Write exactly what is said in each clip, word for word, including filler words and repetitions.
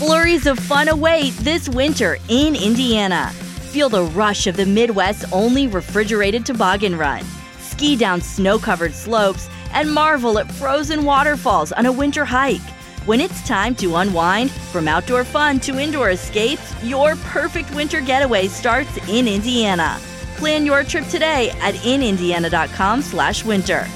Flurries of fun await this winter in Indiana. Feel the rush of the Midwest's only refrigerated toboggan run. Ski down snow-covered slopes and marvel at frozen waterfalls on a winter hike. When it's time to unwind, from outdoor fun to indoor escapes, your perfect winter getaway starts in Indiana. Plan your trip today at in indiana dot com slash winter.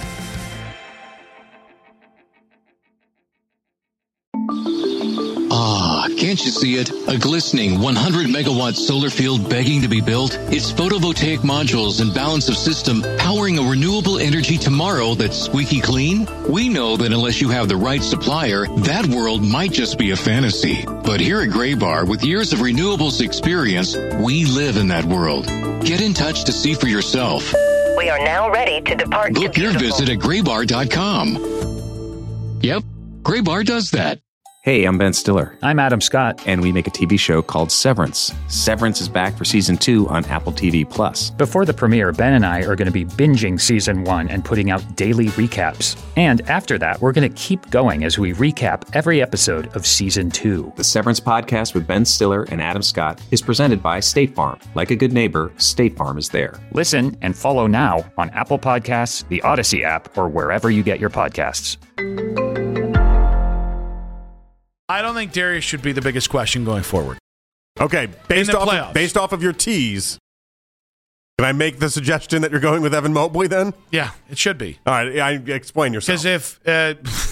Ah, can't you see it? A glistening one hundred megawatt solar field begging to be built? Its photovoltaic modules and balance of system powering a renewable energy tomorrow that's squeaky clean? We know that unless you have the right supplier, that world might just be a fantasy. But here at Graybar, with years of renewables experience, we live in that world. Get in touch to see for yourself. We are now ready to depart. Book to your visit at graybar dot com. Yep, Graybar does that. Hey, I'm Ben Stiller. I'm Adam Scott. And we make a T V show called Severance. Severance is back for season two on Apple T V Plus. Before the premiere, Ben and I are going to be binging season one and putting out daily recaps. And after that, we're going to keep going as we recap every episode of season two. The Severance podcast with Ben Stiller and Adam Scott is presented by State Farm. Like a good neighbor, State Farm is there. Listen and follow now on Apple Podcasts, the Odyssey app, or wherever you get your podcasts. I don't think Darius should be the biggest question going forward. Okay, based off playoffs. of, based off of your tease, can I make the suggestion that you're going with Evan Mobley then? Yeah, it should be. All right, I, explain yourself. Because if uh,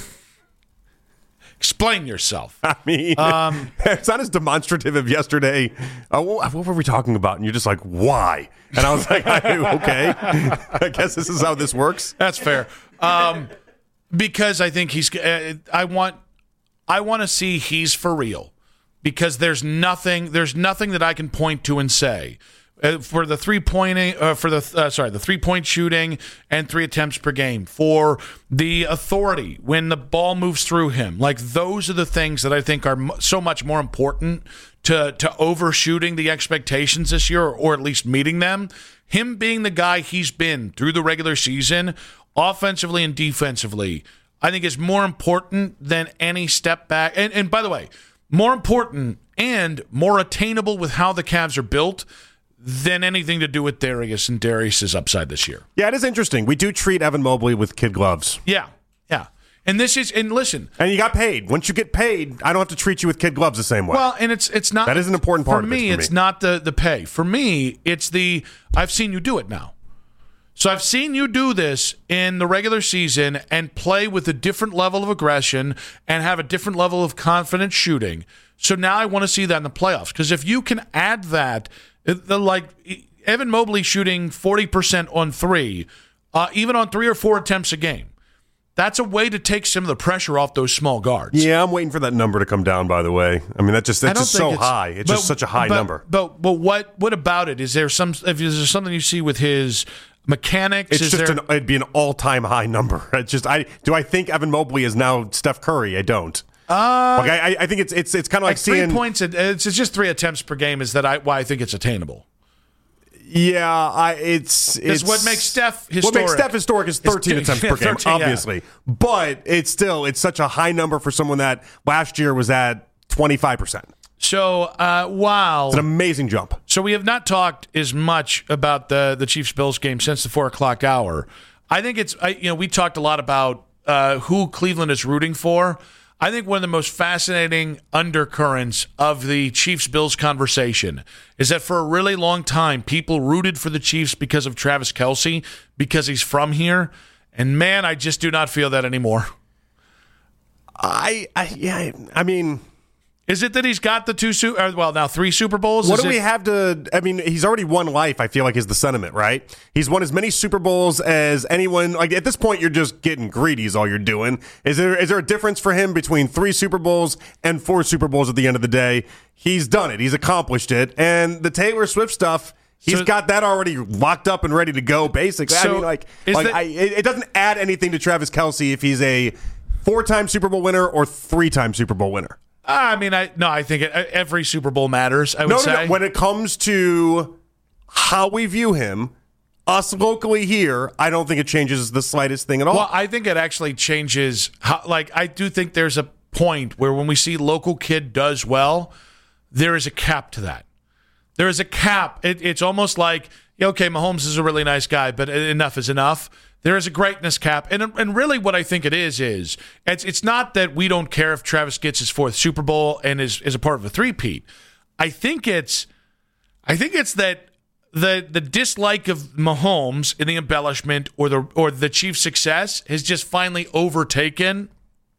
explain yourself. I mean, um, it's not as demonstrative of yesterday. Uh, what were we talking about? And you're just like, why? And I was like, okay, I guess this is how this works. That's fair. Um, because I think he's. Uh, I want. I want to see he's for real, because there's nothing there's nothing that I can point to and say uh, for the three pointing uh, for the uh, sorry the three point shooting and three attempts per game, for the authority when the ball moves through him. Like, those are the things that I think are so much more important to to overshooting the expectations this year, or at least meeting them. Him being the guy he's been through the regular season, offensively and defensively, I think is more important than any step back. And, and by the way, more important and more attainable with how the Cavs are built than anything to do with Darius and Darius's upside this year. Yeah, it is interesting. We do treat Evan Mobley with kid gloves. Yeah, yeah. And this is, and listen. And you got paid. Once you get paid, I don't have to treat you with kid gloves the same way. Well, and it's it's not. That is an important part for of me, it. For me, it's not the, the pay. For me, it's the, I've seen you do it now. So I've seen you do this in the regular season and play with a different level of aggression and have a different level of confident shooting. So now I want to see that in the playoffs. Because if you can add that, the, like Evan Mobley shooting forty percent on three, uh, even on three or four attempts a game, that's a way to take some of the pressure off those small guards. Yeah, I'm waiting for that number to come down, by the way. I mean, that's just, that's just so it's, high. It's but, just such a high but, number. But but what what about it? Is there some? If is there something you see with his mechanics? It's is just there, an, it'd be an all-time high number. It's just I do I think Evan Mobley is now Steph Curry? I don't. Uh, like I, I think it's it's it's kind of like, like three seeing points. It's, it's just three attempts per game. Is that I why I think it's attainable? Yeah, I it's it's what makes Steph historic. What makes Steph historic is thirteen is, attempts per game, thirteen, obviously. Yeah. But it's still it's such a high number for someone that last year was at twenty-five percent. So, uh, wow. It's an amazing jump. So we have not talked as much about the, the Chiefs-Bills game since the four o'clock hour. I think it's, I, you know, we talked a lot about uh, who Cleveland is rooting for. I think one of the most fascinating undercurrents of the Chiefs-Bills conversation is that for a really long time, people rooted for the Chiefs because of Travis Kelce, because he's from here. And, man, I just do not feel that anymore. I, I yeah, I mean... Is it that he's got the two, uh, well, now three Super Bowls? What is do it- we have to, I mean, he's already won life, I feel like, is the sentiment, right? He's won as many Super Bowls as anyone. Like, at this point, you're just getting greedy is all you're doing. Is there is there a difference for him between three Super Bowls and four Super Bowls at the end of the day? He's done it. He's accomplished it. And the Taylor Swift stuff, he's so, got that already locked up and ready to go, basically. So I mean, like, like that, I, it, it doesn't add anything to Travis Kelce if he's a four-time Super Bowl winner or three-time Super Bowl winner. I mean, I no, I think it, every Super Bowl matters, I would no, no, say. No, when it comes to how we view him, us locally here, I don't think it changes the slightest thing at all. Well, I think it actually changes how, like, I do think there's a point where when we see local kid does well, there is a cap to that. There is a cap. It, it's almost like, okay, Mahomes is a really nice guy, but enough is enough. There is a greatness cap. And and really what I think it is, is it's it's not that we don't care if Travis gets his fourth Super Bowl and is, is a part of a three-peat. I think it's I think it's that the the dislike of Mahomes in the embellishment or the or the Chiefs' success has just finally overtaken.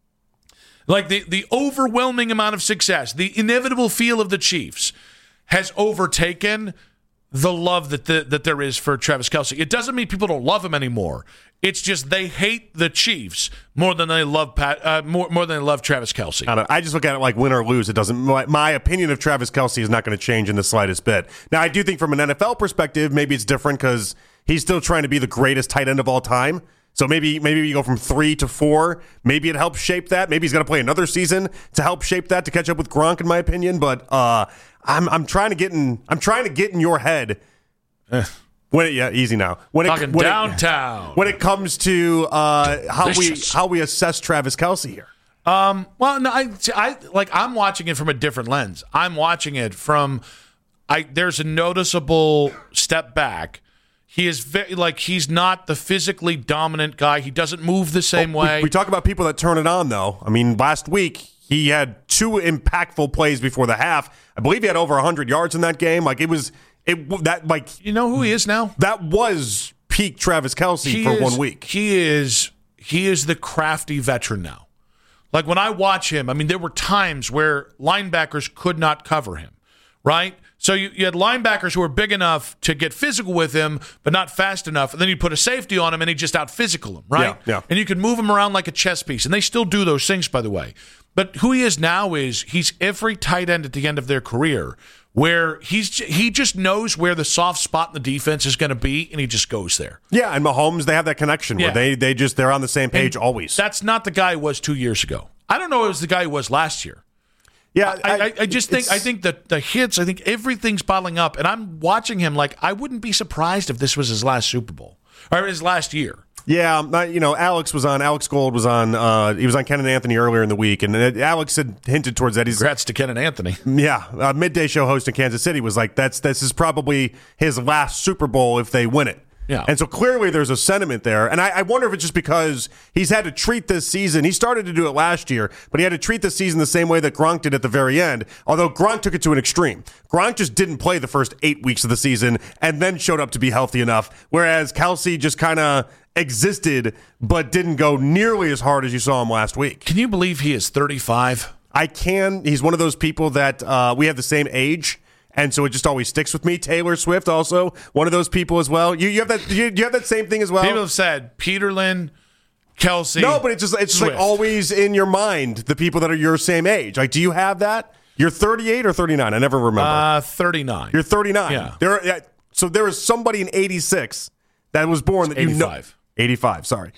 Like the, the overwhelming amount of success, the inevitable feel of the Chiefs has overtaken the love that the, that there is for Travis Kelce. It doesn't mean people don't love him anymore. It's just they hate the Chiefs more than they love Pat, uh, more more than they love Travis Kelce. I, don't, I just look at it like win or lose. It doesn't. My, my opinion of Travis Kelce is not going to change in the slightest bit. Now, I do think from an N F L perspective, maybe it's different because he's still trying to be the greatest tight end of all time. So maybe maybe you go from three to four. Maybe it helps shape that. Maybe he's going to play another season to help shape that to catch up with Gronk, in my opinion. But uh, I'm I'm trying to get in. I'm trying to get in your head. When it, yeah, easy now. When it, Talking when downtown. It, when it comes to uh, how Delicious. we how we assess Travis Kelce here. Um. Well, no, I, I like I'm watching it from a different lens. I'm watching it from. I there's a noticeable step back. He is very, like he's not the physically dominant guy. He doesn't move the same oh, way. We, we talk about people that turn it on, though. I mean, last week he had two impactful plays before the half. I believe he had over one hundred yards in that game. Like it was it that like you know who he is now. That was peak Travis Kelce he for is, one week. He is he is the crafty veteran now. Like when I watch him, I mean, there were times where linebackers could not cover him, right? So you, you had linebackers who were big enough to get physical with him, but not fast enough. And then you put a safety on him, and he just out-physical him, right? Yeah, yeah. And you can move him around like a chess piece. And they still do those things, by the way. But who he is now is he's every tight end at the end of their career where he's he just knows where the soft spot in the defense is going to be, and he just goes there. Yeah, and Mahomes, they have that connection yeah. where they, they just, they're on the same page and always. That's not the guy he was two years ago. I don't know if it was the guy he was last year. Yeah, I, I, I just think I think that the hits, I think everything's bottling up, and I'm watching him like I wouldn't be surprised if this was his last Super Bowl or his last year. Yeah, you know, Alex was on. Alex Gold was on. Uh, he was on Ken and Anthony earlier in the week, and Alex had hinted towards that. He's congrats to Ken and Anthony. Yeah, a midday show host in Kansas City was like, "That's this is probably his last Super Bowl if they win it." Yeah. And so clearly there's a sentiment there. And I, I wonder if it's just because he's had to treat this season. He started to do it last year, but he had to treat this season the same way that Gronk did at the very end, although Gronk took it to an extreme. Gronk just didn't play the first eight weeks of the season and then showed up to be healthy enough, whereas Kelce just kind of existed but didn't go nearly as hard as you saw him last week. Can you believe he is thirty-five? I can. He's one of those people that uh, we have the same age. And so it just always sticks with me. Taylor Swift, also one of those people as well. You, you have that. You, you have that same thing as well. People have said Peterlin, Kelce. No, but it's just it's just like always in your mind. The people that are your same age. Like, do you have that? You're thirty-eight or thirty-nine? I never remember. Uh, thirty-nine. You're thirty-nine. Yeah. There. Yeah, so there is somebody in eighty-six that was born that you know. eighty-five. eighty-five. Sorry.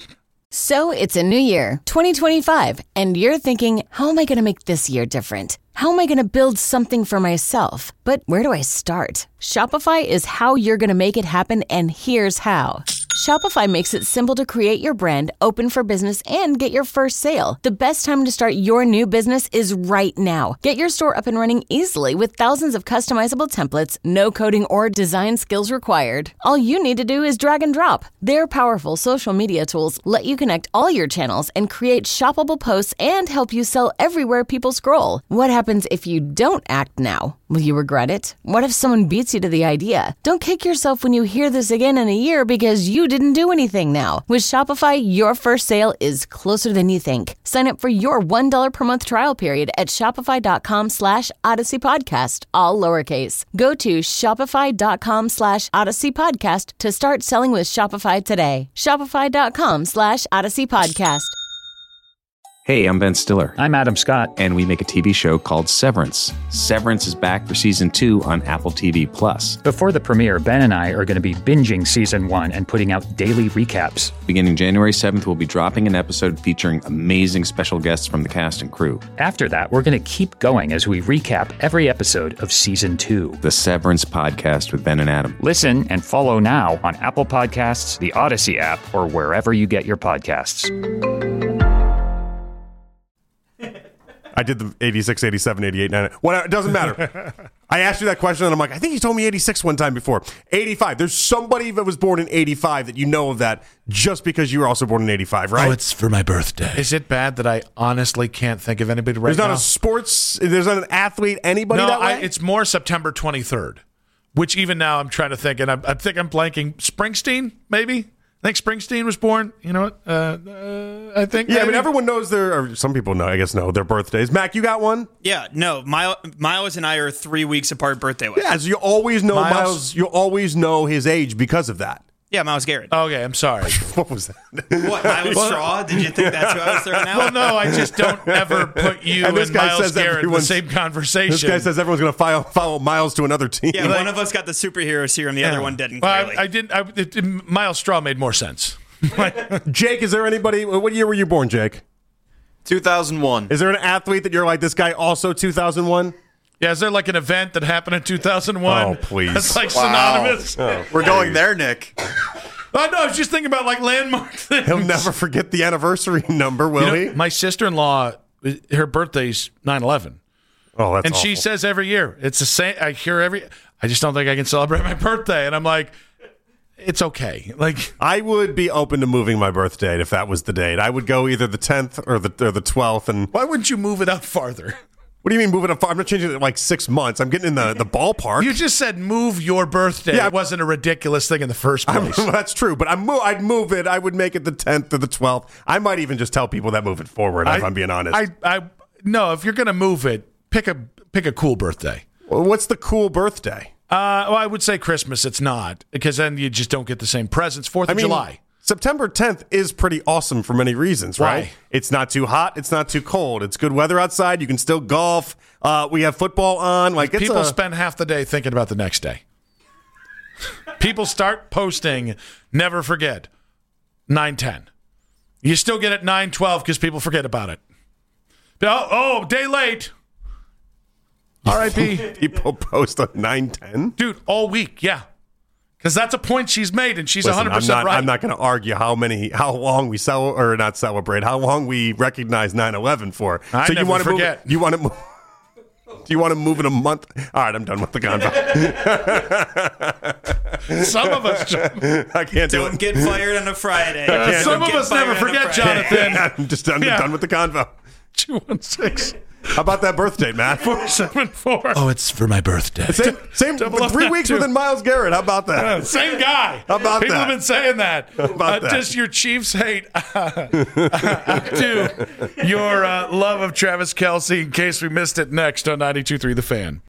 So it's a new year, twenty twenty-five, and you're thinking, how am I going to make this year different? How am I going to build something for myself? But where do I start? Shopify is how you're going to make it happen, and here's how. Shopify makes it simple to create your brand, open for business, and get your first sale. The best time to start your new business is right now. Get your store up and running easily with thousands of customizable templates, no coding or design skills required. All you need to do is drag and drop. Their powerful social media tools let you connect all your channels and create shoppable posts and help you sell everywhere people scroll. What happens if you don't act now? Will you regret it? What if someone beats you to the idea? Don't kick yourself when you hear this again in a year because you didn't do anything now. With Shopify, your first sale is closer than you think. Sign up for your one dollar per month trial period at shopify.com slash Odyssey Podcast, all lowercase. Go to shopify.com slash Odyssey Podcast to start selling with Shopify today. Shopify.com slash Odyssey Podcast. Hey, I'm Ben Stiller. I'm Adam Scott. And we make a T V show called Severance. Severance is back for season two on Apple T V Plus. Before the premiere, Ben and I are going to be binging season one and putting out daily recaps. Beginning January seventh, we'll be dropping an episode featuring amazing special guests from the cast and crew. After that, we're going to keep going as we recap every episode of season two. The Severance Podcast with Ben and Adam. Listen and follow now on Apple Podcasts, the Odyssey app, or wherever you get your podcasts. I did the eighty-six, eighty-seven, eighty-eight, ninety. Well, it doesn't matter. I asked you that question, and I'm like, I think you told me eighty-six one time before. eighty-five. There's somebody that was born in eighty-five that you know of that just because you were also born in eighty-five, right? Oh, it's for my birthday. Is it bad that I honestly can't think of anybody right there's now? There's not a sports, there's not an athlete, anybody no, that way? I, it's more September twenty-third, which even now I'm trying to think, and I, I think I'm blanking. Springsteen, maybe? I think Springsteen was born. You know what? Uh, uh, I think. Yeah, maybe. I mean, everyone knows their, or some people know, I guess, know their birthdays. Mac, you got one? Yeah, no. Miles, Miles and I are three weeks apart birthday wise. Yeah, so you always know Miles? Miles, you always know his age because of that. Yeah, Miles Garrett. Okay, I'm sorry. What was that? What, Miles Straw? Did you think that's who I was throwing out? Well, no, I just don't ever put you And and, this guy Miles says Garrett in the everyone's- same conversation. This guy says everyone's going to follow, follow Miles to another team. Yeah, one of us got the superhero serum, the other one didn't. Well, Clearly. I, I didn't. I, it, it- Miles Straw made more sense. Jake, is there anybody, what year were you born, Jake? two thousand one. Is there an athlete that you're like, this guy also two thousand one? Yeah, is there like an event that happened in two thousand one? Oh, please. That's like Wow. synonymous. Oh, we're going there, Nick. Oh, no, I was just thinking about like landmark things. He'll never forget the anniversary number, will You know, he? my sister-in-law, her birthday's nine eleven. Oh, that's And she awful. says every year, it's the same. I hear every, I just don't think I can celebrate my birthday. And I'm like, it's okay. Like, I would be open to moving my birth date if that was the date. I would go either the tenth or the or the twelfth. And why wouldn't you move it up farther? what do you mean moving up? I'm not changing it in like six months. I'm getting in the, the ballpark. You just said move your birthday. Yeah. It wasn't a ridiculous thing in the first I'm- place. that's true, but I'm mo- I'd move it. I would make it the tenth or the twelfth. I might even just tell people that move it forward, if I'm being honest. I, I, no, if you're going to move it, pick a pick a cool birthday. Well, what's the cool birthday? Uh, well, I would say Christmas. It's not, because then you just don't get the same presents. Fourth I of mean, July. September tenth is pretty awesome for many reasons, right? Why? It's not too hot. It's not too cold. It's good weather outside. You can still golf. Uh, we have football on. Like it's People a, spend half the day thinking about the next day. People start posting, never forget, nine ten. You still get it nine twelve because people forget about it. Oh, oh, day late. R I P people post on nine ten. Dude, all week, yeah. Because that's a point she's made, and she's Listen, one hundred I'm percent not, right. I'm not going to argue how many, how long we sell or not celebrate, how long we recognize nine eleven for. I so never you want to forget. Move, you want to move. Do you want to move in a month? All right, I'm done with the convo. Some of us, I can't do Don't it. get fired on a Friday. Uh, Don't some of get us never fired on a forget, Friday. Jonathan. I'm just done, Yeah. done with the convo. two one six, How about that birthday, Matt? four seven four. Oh, it's for my birthday. Same, same Double up three that weeks too. within Miles Garrett. How about that? Same guy. How about People that? have been saying that. How about uh, that? Just your Chiefs hate uh, to your uh, love of Travis Kelce, in case we missed it next on ninety-two point three The Fan.